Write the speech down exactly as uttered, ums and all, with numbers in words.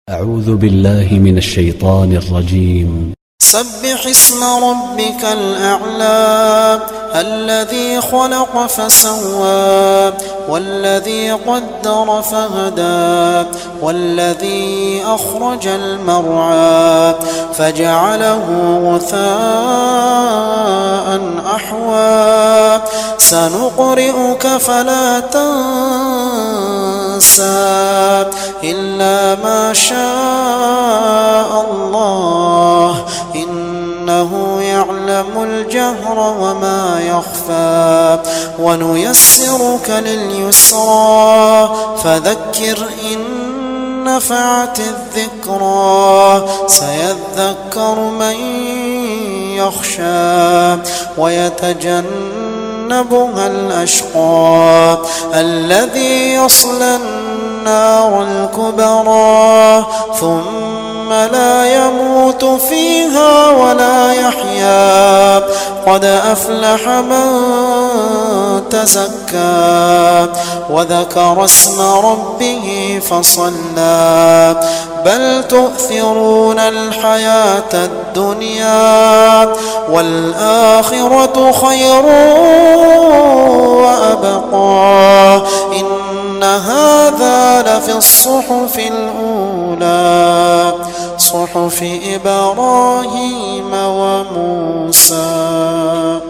أعوذ بالله من الشيطان الرجيم. سبح اسم ربك الأعلى الذي خلق فسوى والذي قدر فهدى والذي أخرج المرعى فجعله غثاء أحوى سنقرئك فلا تنسى إلا ما شاء الله إنه يعلم الجهر وما يخفى ونيسرك لليسرى فذكر إن نفعت الذكرى سيذكر من يخشى ويتجنبها الأشقى الذي يصلى النار الكبرى ثم لا يموت فيها ولا يحيا قد أفلح من تزكى وذكر اسم ربه فصلى بل تؤثرون الحياة الدنيا والآخرة خير وأبقى إن هذا لفي الصحف الأولى صحف إبراهيم وموسى.